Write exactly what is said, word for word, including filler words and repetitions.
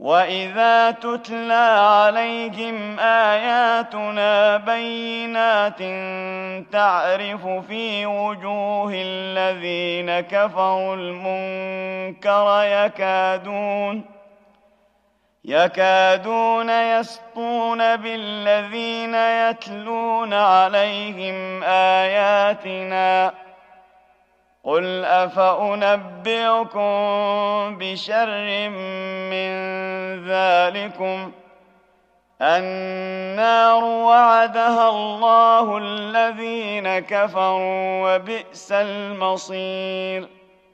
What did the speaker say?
وإذا تتلى عليهم آياتنا بينات تعرف في وجوه الذين كفروا المنكر يكادون يكادون يسطون بالذين يتلون عليهم آياتنا قل أفأنبئكم بشر من ذلكم النار وعدها الله الذين كفروا وبئس المصير